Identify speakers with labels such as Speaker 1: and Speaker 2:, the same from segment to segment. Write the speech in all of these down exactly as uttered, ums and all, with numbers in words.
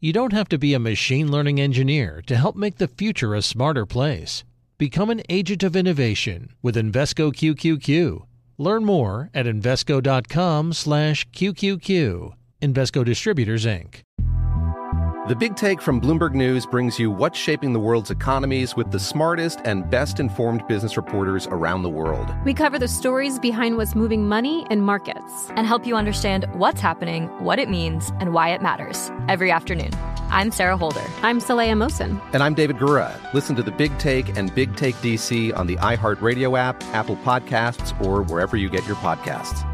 Speaker 1: You don't have to be a machine learning engineer to help make the future a smarter place. Become an agent of innovation with Invesco Q Q Q. Learn more at Invesco.com slash QQQ. Invesco Distributors, Incorporated.
Speaker 2: The Big Take from Bloomberg News brings you what's shaping the world's economies with the smartest and best-informed business reporters around the world.
Speaker 3: We cover the stories behind what's moving money and markets.
Speaker 4: And help you understand what's happening, what it means, and why it matters every afternoon. I'm Sarah Holder.
Speaker 3: I'm Saleha Mohsin.
Speaker 2: And I'm David Gura. Listen to The Big Take and Big Take D C on the iHeartRadio app, Apple Podcasts, or wherever you get your podcasts.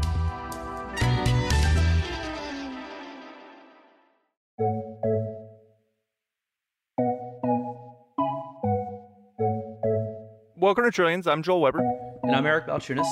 Speaker 5: Welcome to Trillions. I'm Joel Weber.
Speaker 6: And I'm Eric Balchunas.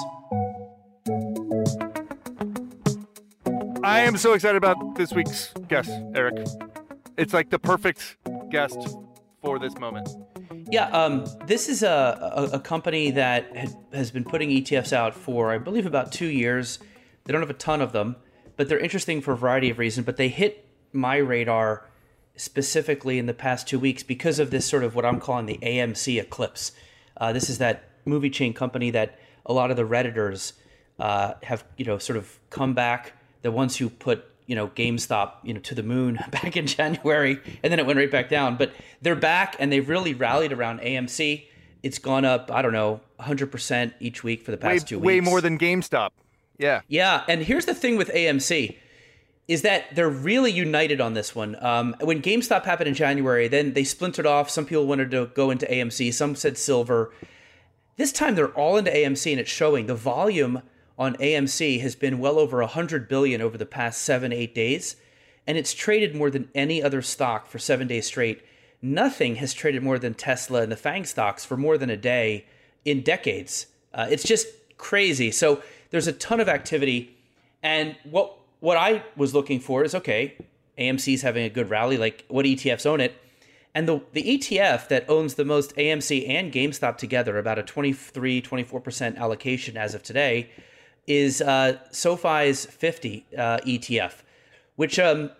Speaker 5: I am so excited about this week's guest, Eric. It's like the perfect guest for this moment.
Speaker 6: Yeah, um, this is a, a, a company that had, has been putting E T Fs out for, I believe, about two years. They don't have a ton of them, but they're interesting for a variety of reasons. But they hit my radar specifically in the past two weeks because of this sort of what I'm calling the A M C eclipse. Uh, this is that movie chain company that a lot of the Redditors uh, have, you know, sort of come back. The ones who put, you know, GameStop, you know, to the moon back in January, and then it went right back down. But they're back, and they've really rallied around A M C. It's gone up, I don't know, one hundred percent each week for the past
Speaker 5: way,
Speaker 6: two weeks.
Speaker 5: Way more than GameStop. Yeah.
Speaker 6: Yeah, and here's the thing with A M C. Is that they're really united on this one. Um, when GameStop happened in January, then they splintered off. Some people wanted to go into A M C. Some said silver. This time they're all into A M C, and it's showing. The volume on A M C has been well over one hundred billion dollars over the past seven, eight days, and it's traded more than any other stock for seven days straight. Nothing has traded more than Tesla and the FANG stocks for more than a day in decades. Uh, it's just crazy. So there's a ton of activity, and what What I was looking for is, okay, A M C's having a good rally, like what E T Fs own it? And the, the E T F that owns the most A M C and GameStop together, about a twenty-three, twenty-four percent allocation as of today, is uh, SoFi's fifty uh, E T F, which um,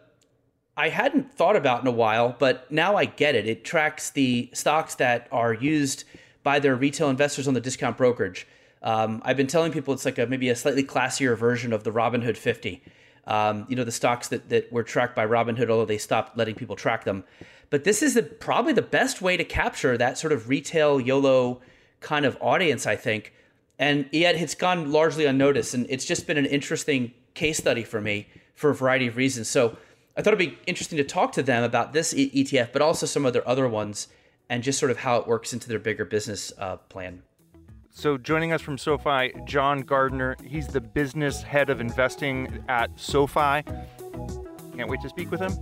Speaker 6: I hadn't thought about in a while, but now I get it. It tracks the stocks that are used by their retail investors on the discount brokerage. Um, I've been telling people it's like a maybe a slightly classier version of the Robinhood fifty. Um, you know, the stocks that, that were tracked by Robinhood, although they stopped letting people track them. But this is the, probably the best way to capture that sort of retail YOLO kind of audience, I think. And yet it's gone largely unnoticed. And it's just been an interesting case study for me for a variety of reasons. So I thought it'd be interesting to talk to them about this E T F, but also some of their other ones, and just sort of how it works into their bigger business uh, plan.
Speaker 5: So joining us from SoFi, John Gardner. He's the business head of investing at SoFi. Can't wait to speak with him.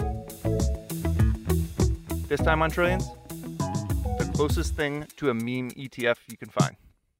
Speaker 5: This time on Trillions, the closest thing to a meme E T F you can find.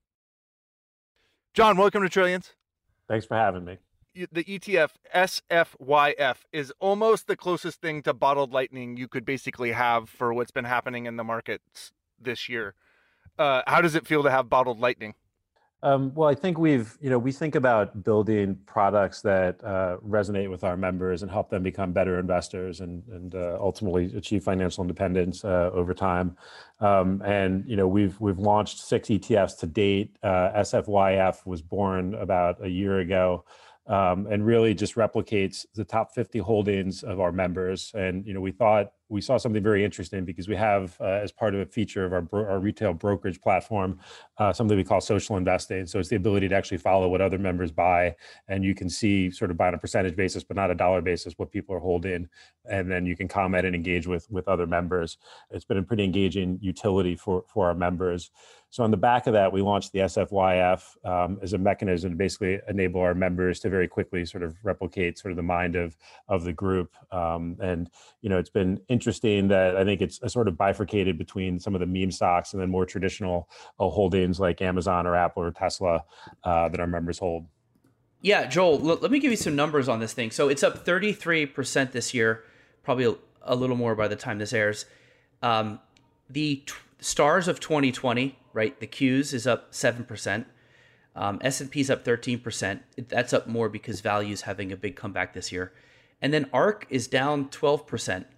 Speaker 5: John, welcome to Trillions.
Speaker 7: Thanks for having me.
Speaker 5: The E T F, S F Y F, is almost the closest thing to bottled lightning you could basically have for what's been happening in the markets this year. Uh, how does it feel to have bottled lightning?
Speaker 7: Um, well, I think we've, you know, we think about building products that uh, resonate with our members and help them become better investors and, and uh, ultimately achieve financial independence uh, over time. Um, and, you know, we've we've launched six E T Fs to date. Uh, S F Y F was born about a year ago. Um, and really just replicates the top fifty holdings of our members. And, you know, we thought we saw something very interesting because we have, uh, as part of a feature of our, bro- our retail brokerage platform, uh, something we call social investing. So it's the ability to actually follow what other members buy. And you can see sort of by on a percentage basis, but not a dollar basis, what people are holding. And then you can comment and engage with, with other members. It's been a pretty engaging utility for, for our members. So on the back of that, we launched the S F Y F um, as a mechanism to basically enable our members to very quickly sort of replicate sort of the mind of, of the group. Um, and, you know, it's been interesting that I think it's a sort of bifurcated between some of the meme stocks and then more traditional uh, holdings like Amazon or Apple or Tesla uh, that our members hold.
Speaker 6: Yeah, Joel, l- let me give you some numbers on this thing. So it's up thirty-three percent this year, probably a, a little more by the time this airs. Um, the t- stars of twenty twenty, right, the Qs is up seven percent. Um, S and P's up thirteen percent. That's up more because value's having a big comeback this year. And then ARK is down twelve percent.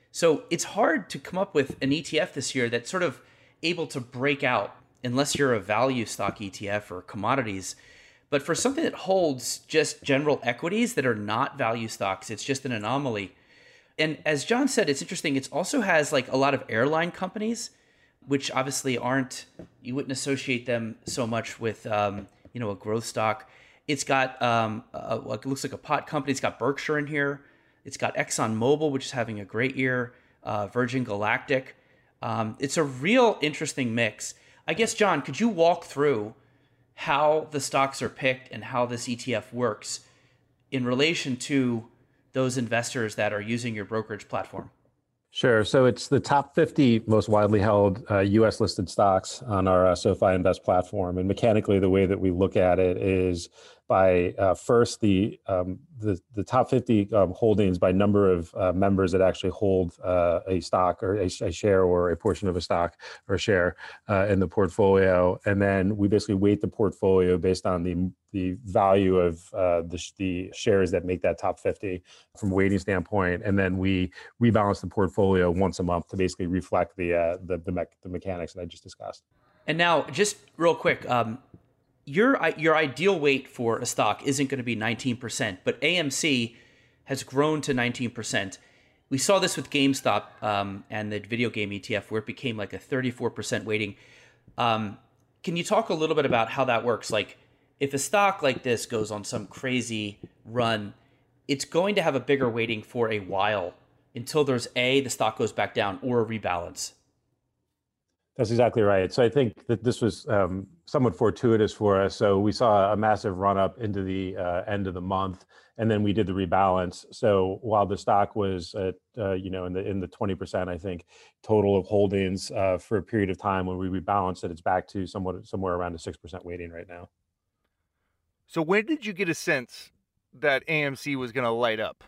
Speaker 6: So it's hard to come up with an E T F this year that's sort of able to break out unless you're a value stock E T F or commodities. But for something that holds just general equities that are not value stocks, it's just an anomaly. And as John said, it's interesting. It also has like a lot of airline companies, which obviously aren't, you wouldn't associate them so much with, um, you know, a growth stock. It's got, um, a, it looks like a pot company. It's got Berkshire in here. It's got ExxonMobil, which is having a great year, uh, Virgin Galactic. Um, it's a real interesting mix. I guess, John, could you walk through how the stocks are picked and how this E T F works in relation to those investors that are using your brokerage platform?
Speaker 7: Sure. So it's the top fifty most widely held uh, U S listed stocks on our uh, SoFi Invest platform. And mechanically, the way that we look at it is by uh, first the, um, the the top fifty um, holdings by number of uh, members that actually hold uh, a stock or a, a share or a portion of a stock or a share uh, in the portfolio. And then we basically weight the portfolio based on the the value of uh, the, the shares that make that top fifty from a weighting standpoint. And then we rebalance the portfolio once a month to basically reflect the uh, the, the, me- the mechanics that I just discussed.
Speaker 6: And now, just real quick, um, your your ideal weight for a stock isn't going to be nineteen percent, but A M C has grown to nineteen percent. We saw this with GameStop um, and the video game E T F, where it became like a thirty-four percent weighting. Um, can you talk a little bit about how that works? Like, if a stock like this goes on some crazy run, it's going to have a bigger weighting for a while until there's A, the stock goes back down, or a rebalance.
Speaker 7: That's exactly right. So I think that this was um, somewhat fortuitous for us. So we saw a massive run up into the uh, end of the month, and then we did the rebalance. So while the stock was at, uh, you know, in the in the twenty percent, I think, total of holdings uh, for a period of time, when we rebalanced it, it's back to somewhat somewhere around a six percent weighting right now.
Speaker 5: So when did you get a sense that A M C was going to light up?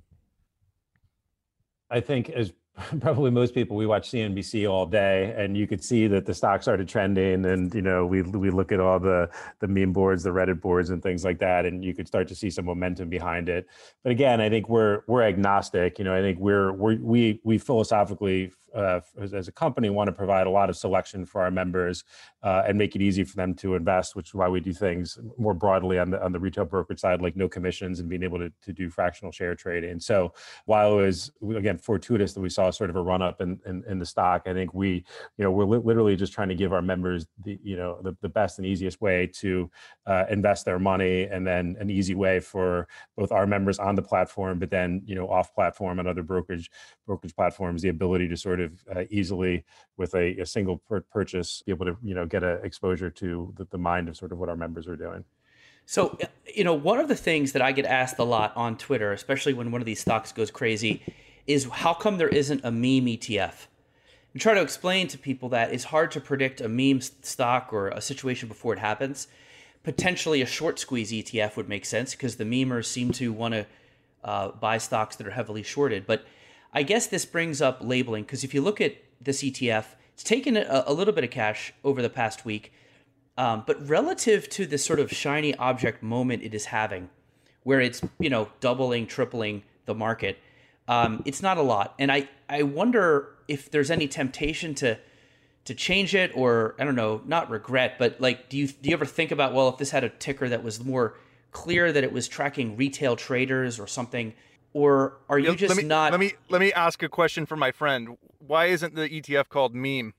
Speaker 7: I think as probably most people, we watch C N B C all day, and you could see that the stock started trending. And you know, we we look at all the the meme boards, the Reddit boards, and things like that, and you could start to see some momentum behind it. But again, I think we're we're agnostic. You know, I think we're, we're we we philosophically uh, as, as a company want to provide a lot of selection for our members uh, and make it easy for them to invest, which is why we do things more broadly on the on the retail brokerage side, like no commissions and being able to to do fractional share trading. So while it was again fortuitous that we saw sort of a run up in, in, in the stock, I think we, you know, we're li- literally just trying to give our members the, you know, the, the best and easiest way to uh, invest their money, and then an easy way for both our members on the platform, but then, you know, off platform and other brokerage brokerage platforms, the ability to sort of uh, easily with a, a single per- purchase, be able to, you know, get a exposure to the, the mind of sort of what our members are doing.
Speaker 6: So, you know, one of the things that I get asked a lot on Twitter, especially when one of these stocks goes crazy, is how come there isn't a meme E T F? And try to explain to people that it's hard to predict a meme stock or a situation before it happens. Potentially a short squeeze E T F would make sense because the memers seem to want to uh, buy stocks that are heavily shorted. But I guess this brings up labeling, because if you look at this E T F, it's taken a, a little bit of cash over the past week. Um, but relative to the sort of shiny object moment it is having, where it's, you know, doubling, tripling the market, Um, it's not a lot. And I, I wonder if there's any temptation to to change it, or, I don't know, not regret, but like, do you do you ever think about, well, if this had a ticker that was more clear that it was tracking retail traders or something, or are you just
Speaker 5: let me,
Speaker 6: not...
Speaker 5: Let me, let me ask a question for my friend. Why isn't the E T F called meme?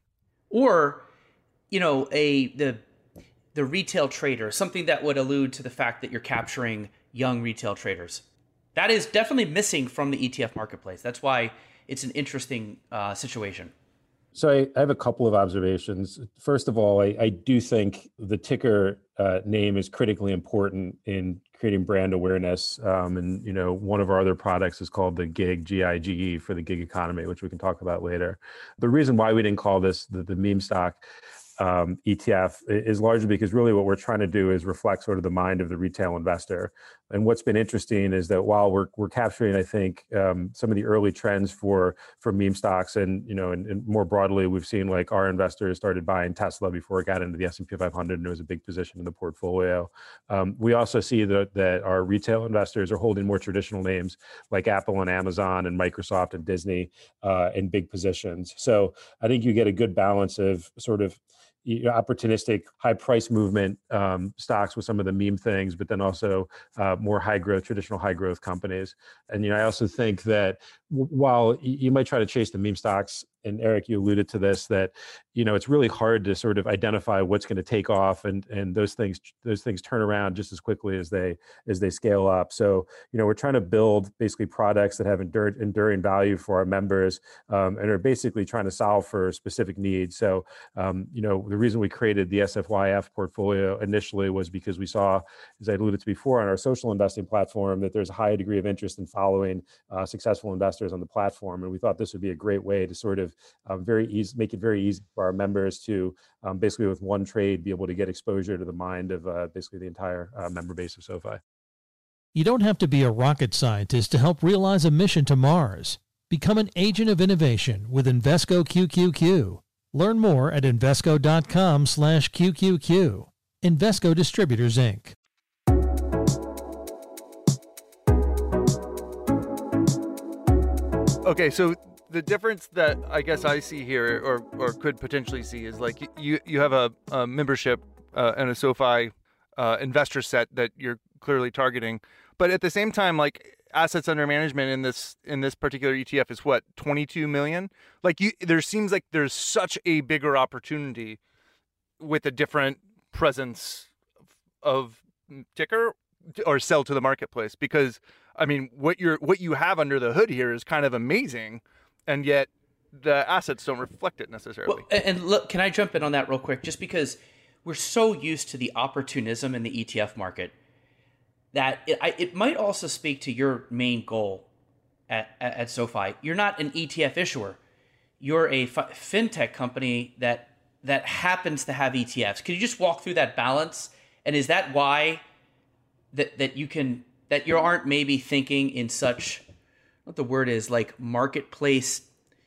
Speaker 6: Or, you know, a the the retail trader, something that would allude to the fact that you're capturing young retail traders. That is definitely missing from the E T F marketplace. That's why it's an interesting uh, situation.
Speaker 7: So I, I have a couple of observations. First of all, I, I do think the ticker uh, name is critically important in creating brand awareness. Um, and, you know, one of our other products is called the GIG, G I G E, for the gig economy, which we can talk about later. The reason why we didn't call this the, the meme stock um, E T F is largely because really what we're trying to do is reflect sort of the mind of the retail investor. And what's been interesting is that while we're we're capturing, I think, um, some of the early trends for for meme stocks, and you know, and, and more broadly, we've seen like our investors started buying Tesla before it got into the S and P five hundred, and it was a big position in the portfolio. Um, we also see that that our retail investors are holding more traditional names like Apple and Amazon and Microsoft and Disney uh, in big positions. So I think you get a good balance of sort of you know, opportunistic high price movement um, stocks with some of the meme things, but then also uh, more high growth, traditional high growth companies. And you know, I also think that w- while you might try to chase the meme stocks, and Eric, you alluded to this, that you know it's really hard to sort of identify what's going to take off, and and those things those things turn around just as quickly as they as they scale up. So you know we're trying to build basically products that have endured, enduring value for our members, um, and are basically trying to solve for specific needs. So um, you know the reason we created the S F Y F portfolio initially was because we saw, as I alluded to before, on our social investing platform that there's a high degree of interest in following uh, successful investors on the platform, and we thought this would be a great way to sort of Um, very easy, make it very easy for our members to um, basically with one trade be able to get exposure to the mind of uh, basically the entire uh, member base of SoFi.
Speaker 1: You don't have to be a rocket scientist to help realize a mission to Mars. Become an agent of innovation with Invesco Q Q Q. Learn more at Invesco.com slash QQQ. Invesco Distributors, Incorporated.
Speaker 5: Okay, so the difference that I guess I see here, or or could potentially see, is like you you have a, a membership uh, and a SoFi uh, investor set that you're clearly targeting, but at the same time, like assets under management in this in this particular E T F is what, twenty-two million? Like you, there seems like there's such a bigger opportunity with a different presence of ticker or sell to the marketplace, because I mean what you're what you have under the hood here is kind of amazing. And yet the assets don't reflect it necessarily.
Speaker 6: Well, and look, can I jump in on that real quick? Just because we're so used to the opportunism in the E T F market that it, I, it might also speak to your main goal at, at, at SoFi. You're not an E T F issuer. You're a f- fintech company that that happens to have E T Fs. Could you just walk through that balance? And is that why that that you can that you aren't maybe thinking in such, what the word is, like marketplace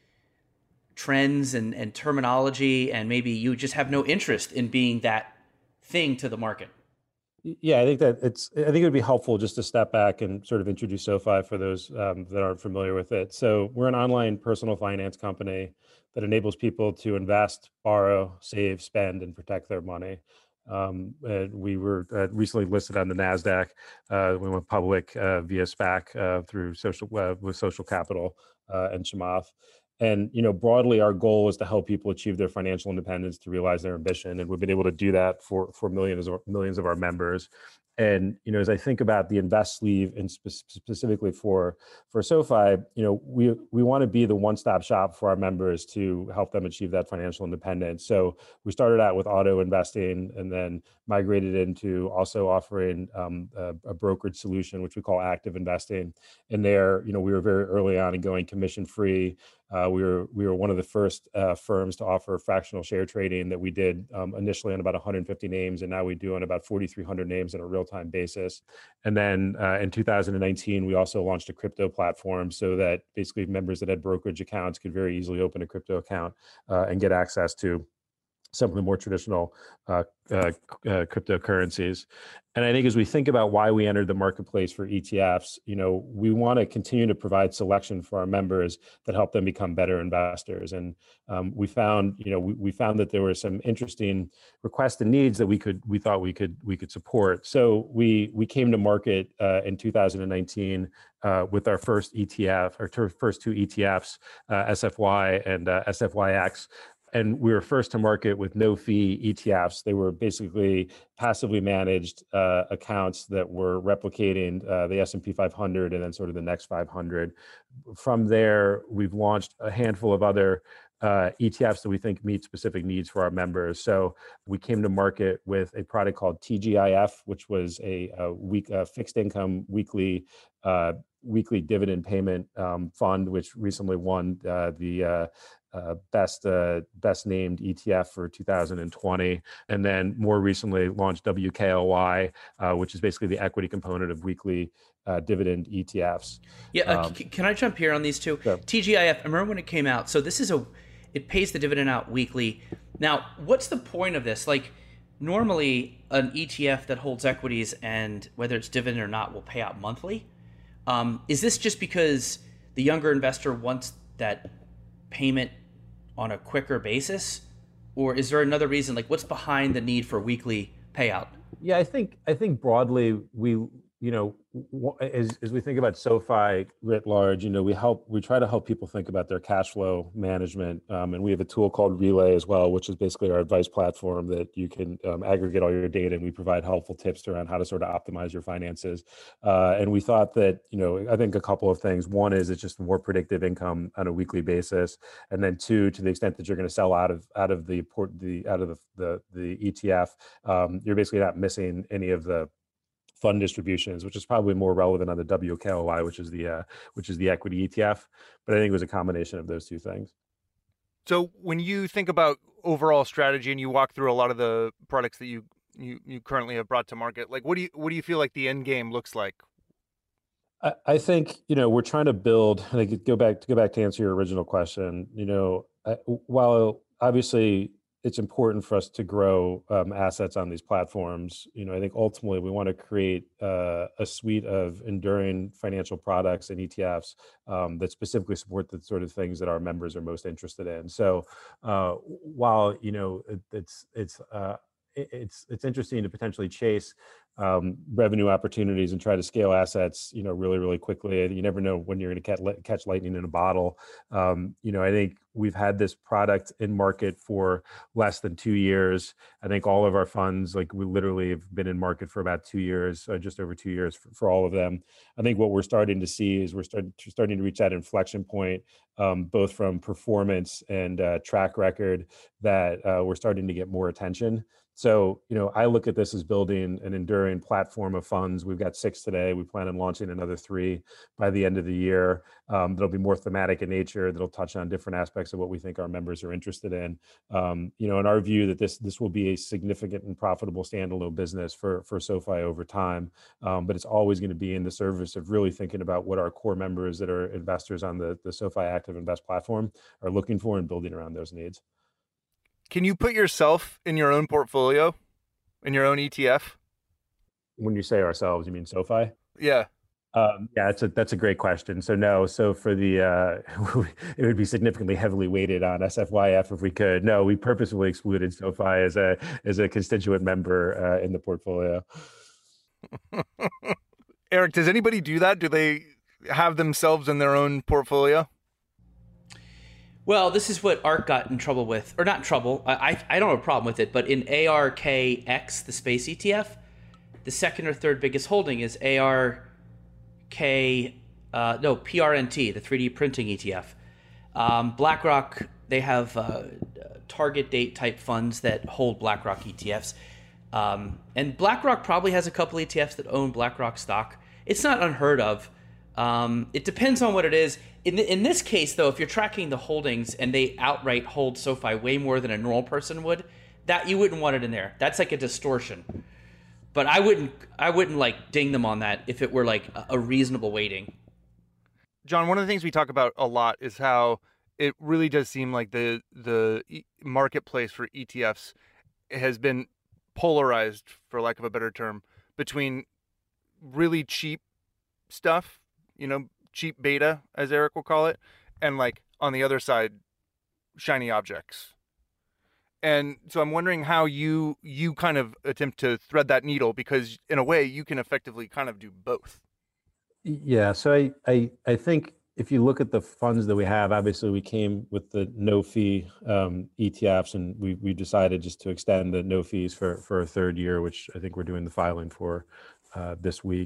Speaker 6: trends and, and terminology, and maybe you just have no interest in being that thing to the market?
Speaker 7: Yeah, I think that it's, I think it would be helpful just to step back and sort of introduce SoFi for those um, that aren't familiar with it. So we're an online personal finance company that enables people to invest, borrow, save, spend, and protect their money. Um, and we were uh, recently listed on the NASDAQ. Uh, we went public uh, via SPAC uh, through social uh, with Social Capital uh, and Chamath. And you know, broadly, our goal is to help people achieve their financial independence, to realize their ambition, and we've been able to do that for for millions of millions of our members. And you know, as I think about the invest sleeve, and spe- specifically for for SoFi, you know, we we want to be the one-stop shop for our members to help them achieve that financial independence. So we started out with auto investing, and then migrated into also offering um, a, a brokerage solution, which we call active investing. And there, you know, we were very early on in going commission-free. Uh, we were we were one of the first uh, firms to offer fractional share trading that we did um, initially on about one hundred fifty names, and now we do on about forty-three hundred names on a real-time basis. And then uh, in two thousand nineteen, we also launched a crypto platform so that basically members that had brokerage accounts could very easily open a crypto account uh, and get access to some of the more traditional uh, uh, uh, cryptocurrencies. And I think as we think about why we entered the marketplace for E T Fs, you know, we want to continue to provide selection for our members that help them become better investors. And um, we found, you know, we, we found that there were some interesting requests and needs that we could, we thought we could, we could support. So we we came to market uh, in two thousand nineteen uh, with our first E T F, our ter- first two E T Fs, uh, S F Y and uh, S F Y X. And we were first to market with no fee E T Fs. They were basically passively managed uh, accounts that were replicating uh, the S and P five hundred and then sort of the next five hundred. From there, we've launched a handful of other uh, E T Fs that we think meet specific needs for our members. So we came to market with a product called T G I F, which was a, a week a fixed income weekly uh, weekly dividend payment um, fund, which recently won uh, the uh, uh, best uh, best named E T F for two thousand twenty, and then more recently launched W K L Y, uh, which is basically the equity component of weekly uh, dividend E T Fs.
Speaker 6: Yeah, uh,
Speaker 7: Um,
Speaker 6: c- can I jump here on these two?
Speaker 7: Sure.
Speaker 6: T G I F, I remember when it came out. So this is a, it pays the dividend out weekly. Now, what's the point of this? Like, normally an E T F that holds equities and whether it's dividend or not will pay out monthly. Um, is this just because the younger investor wants that payment on a quicker basis? Or is there another reason? Like, what's behind the need for weekly payout?
Speaker 7: Yeah, I think I think broadly we, you know, w- as as we think about SoFi writ large, you know, we help we try to help people think about their cash flow management, um, and we have a tool called Relay as well, which is basically our advice platform that you can um, aggregate all your data, and we provide helpful tips around how to sort of optimize your finances. Uh, and we thought that, you know, I think a couple of things. One is it's just more predictive income on a weekly basis, and then two, to the extent that you're going to sell out of out of the port the out of the the, the E T F, um, you're basically not missing any of the fund distributions, which is probably more relevant on the W K L Y, which is the uh, which is the equity E T F. But I think it was a combination of those two things.
Speaker 5: So when you think about overall strategy and you walk through a lot of the products that you you, you currently have brought to market, like what do you what do you feel like the end game looks like?
Speaker 7: I, I think, you know, we're trying to build. And I could go back to go back to answer your original question. You know, I, while obviously it's important for us to grow um, assets on these platforms, you know, I think ultimately we want to create uh, a suite of enduring financial products and E T Fs um, that specifically support the sort of things that our members are most interested in. So uh, while, you know, it, it's it's uh, it, it's it's interesting to potentially chase um, revenue opportunities and try to scale assets, you know, really, really quickly. You never know when you're going to catch, catch lightning in a bottle. Um, you know, I think we've had this product in market for less than two years. I think all of our funds, like we literally have been in market for about two years, uh, just over two years for, for all of them. I think what we're starting to see is we're start, starting to reach that inflection point, um, both from performance and uh, track record, that uh, we're starting to get more attention. So, you know, I look at this as building an enduring platform of funds. We've got six today. We plan on launching another three by the end of the year. Um, that'll be more thematic in nature. That'll touch on different aspects of what we think our members are interested in. Um, you know, in our view, that this this will be a significant and profitable standalone business for for SoFi over time. Um, but it's always going to be in the service of really thinking about what our core members that are investors on the the SoFi Active Invest platform are looking for and building around those needs.
Speaker 5: Can you put yourself in your own portfolio, in your own E T F?
Speaker 7: When you say ourselves, you mean SoFi?
Speaker 5: Yeah.
Speaker 7: Um, yeah, that's a that's a great question. So no, so for the uh, it would be significantly heavily weighted on S F Y F if we could. No, we purposefully excluded SoFi as a as a constituent member uh, in the portfolio.
Speaker 5: Eric, does anybody do that? Do they have themselves in their own portfolio?
Speaker 6: Well, this is what ARK got in trouble with, or not in trouble. I, I I don't have a problem with it, but in A R K X, the space E T F, the second or third biggest holding is A R K, uh, no, P R N T, the three D printing E T F. Um, BlackRock, they have uh, target date type funds that hold BlackRock E T Fs. Um, and BlackRock probably has a couple E T Fs that own BlackRock stock. It's not unheard of. Um, it depends on what it is. In, the, in this case, though, if you're tracking the holdings and they outright hold SoFi way more than a normal person would, that you wouldn't want it in there. That's like a distortion. But I wouldn't, I wouldn't like ding them on that if it were like a, a reasonable weighting.
Speaker 5: John, one of the things we talk about a lot is how it really does seem like the the marketplace for E T Fs has been polarized, for lack of a better term, between really cheap stuff, you know, cheap beta, as Eric will call it, and like on the other side, shiny objects. And so I'm wondering how you you kind of attempt to thread that needle, because in a way you can effectively kind of do both.
Speaker 7: Yeah, so I I, I think if you look at the funds that we have, obviously we came with the no fee um, E T Fs, and we we decided just to extend the no fees for for a third year, which I think we're doing the filing for uh, this week.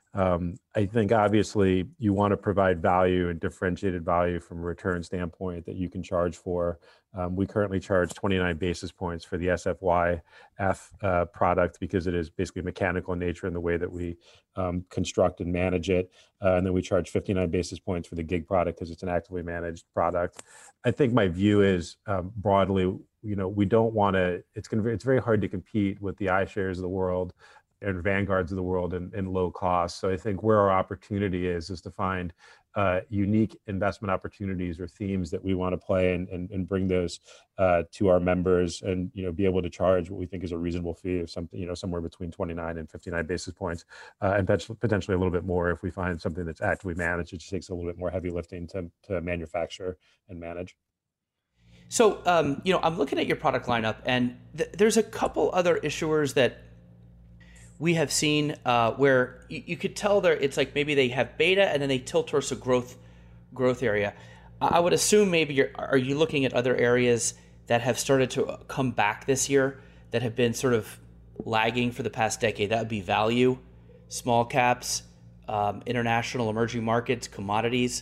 Speaker 7: Um, I think obviously you want to provide value and differentiated value from a return standpoint that you can charge for. Um, we currently charge twenty-nine basis points for the S F Y F uh, product because it is basically mechanical in nature in the way that we um, construct and manage it. Uh, and then we charge fifty-nine basis points for the gig product because it's an actively managed product. I think my view is um, broadly, you know, we don't want to, it's going to, it's very hard to compete with the iShares of the world and Vanguards of the world in, in low cost. So I think where our opportunity is, is to find uh, unique investment opportunities or themes that we want to play and, and, and bring those uh, to our members and, you know, be able to charge what we think is a reasonable fee of something, you know, somewhere between twenty-nine and fifty-nine basis points, uh, and potentially a little bit more if we find something that's actively managed. It just takes a little bit more heavy lifting to, to manufacture and manage.
Speaker 6: So, um, you know, I'm looking at your product lineup, and th- there's a couple other issuers that we have seen uh, where you, you could tell there it's like maybe they have beta and then they tilt towards a growth growth area. I would assume maybe you're are you looking at other areas that have started to come back this year that have been sort of lagging for the past decade? That would be value, small caps, um, international emerging markets, commodities.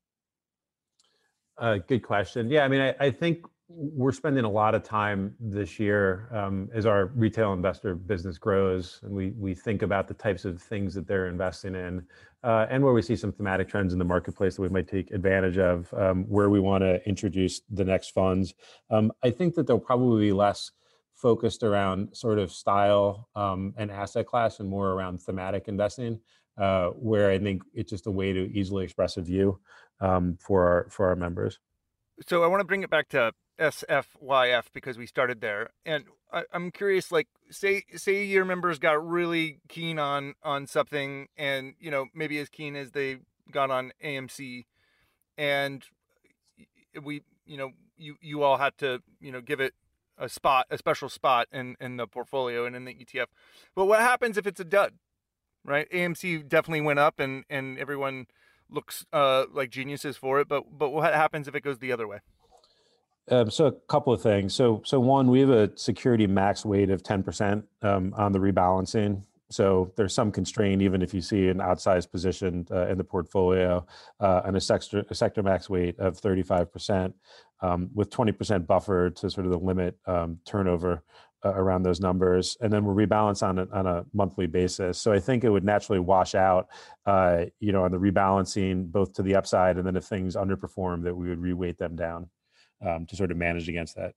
Speaker 7: Uh, good question. Yeah, I mean, I, I think we're spending a lot of time this year um, as our retail investor business grows, and we we think about the types of things that they're investing in, uh, and where we see some thematic trends in the marketplace that we might take advantage of, um, where we want to introduce the next funds. Um, I think that they'll probably be less focused around sort of style um, and asset class and more around thematic investing, uh, where I think it's just a way to easily express a view um, for our for our members.
Speaker 5: So I want to bring it back to S F Y F because we started there, and I, I'm curious. Like, say say your members got really keen on on something, and you know maybe as keen as they got on A M C, and we you know you you all had to you know give it a spot, a special spot in in the portfolio and in the E T F. But what happens if it's a dud, right? A M C definitely went up, and and everyone looks uh, like geniuses for it. But but what happens if it goes the other way?
Speaker 7: Um, so a couple of things. So so one, we have a security max weight of ten percent um, on the rebalancing. So there's some constraint, even if you see an outsized position uh, in the portfolio, uh, and a sector, a sector max weight of thirty-five percent um, with twenty percent buffer to sort of the limit um, turnover uh, around those numbers. And then we're rebalanced on a, on a monthly basis. So I think it would naturally wash out, uh, you know, on the rebalancing, both to the upside, and then if things underperform, that we would reweight them down um, to sort of manage against that.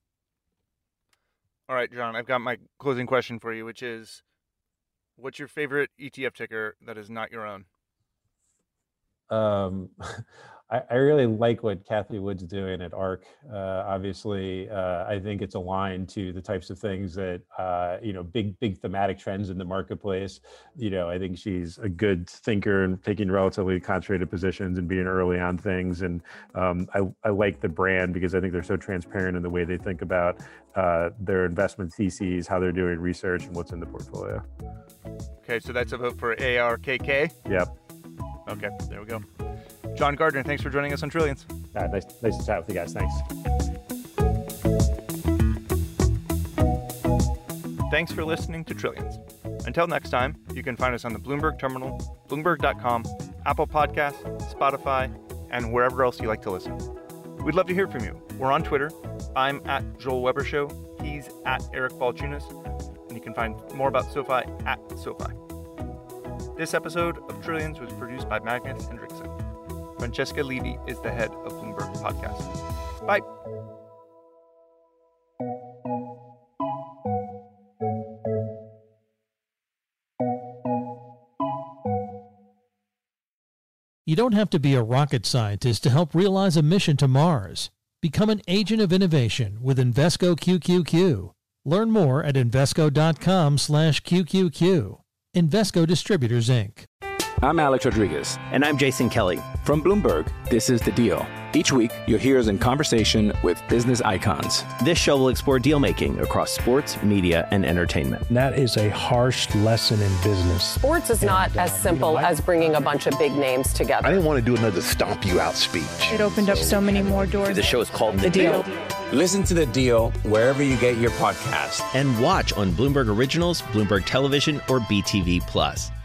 Speaker 5: All right, John, I've got my closing question for you, which is, what's your favorite E T F ticker that is not your own?
Speaker 7: Um, I, I really like what Cathie Wood's doing at ARK. Uh, obviously, uh, I think it's aligned to the types of things that, uh, you know, big, big thematic trends in the marketplace. You know, I think she's a good thinker and taking relatively concentrated positions and being early on things. And um, I, I like the brand because I think they're so transparent in the way they think about uh, their investment theses, how they're doing research, and what's in the portfolio.
Speaker 5: Okay, so that's a vote for A R K K?
Speaker 7: Yep.
Speaker 5: Okay, there we go. John Gardner, thanks for joining us on Trillions.
Speaker 7: Uh, nice, nice to chat with you guys. Thanks.
Speaker 5: Thanks for listening to Trillions. Until next time, you can find us on the Bloomberg Terminal, Bloomberg dot com, Apple Podcasts, Spotify, and wherever else you like to listen. We'd love to hear from you. We're on Twitter. I'm at Joel Weber Show. He's at Eric Balchunas. And you can find more about SoFi at SoFi. This episode of Trillions was produced by Magnus Hendrickson. Francesca Levy is the head of Bloomberg Podcast. Bye.
Speaker 1: You don't have to be a rocket scientist to help realize a mission to Mars. Become an agent of innovation with Invesco Q Q Q. Learn more at Invesco dot com slash Q Q Q. Invesco Distributors, Incorporated.
Speaker 8: I'm Alex Rodriguez.
Speaker 9: And I'm Jason Kelly.
Speaker 8: From Bloomberg, this is The Deal. Each week, you'll hear us in conversation with business icons.
Speaker 9: This show will explore deal-making across sports, media, and entertainment.
Speaker 10: That is a harsh lesson in business.
Speaker 11: Sports is not and, uh, as simple you know, as bringing a bunch of big names together.
Speaker 12: I didn't want to do another stomp you out speech.
Speaker 13: It opened up so many more doors.
Speaker 9: The show is called The,
Speaker 11: the Deal.
Speaker 9: Deal.
Speaker 8: Listen to The Deal wherever you get your podcasts.
Speaker 9: And watch on Bloomberg Originals, Bloomberg Television, or B T V Plus.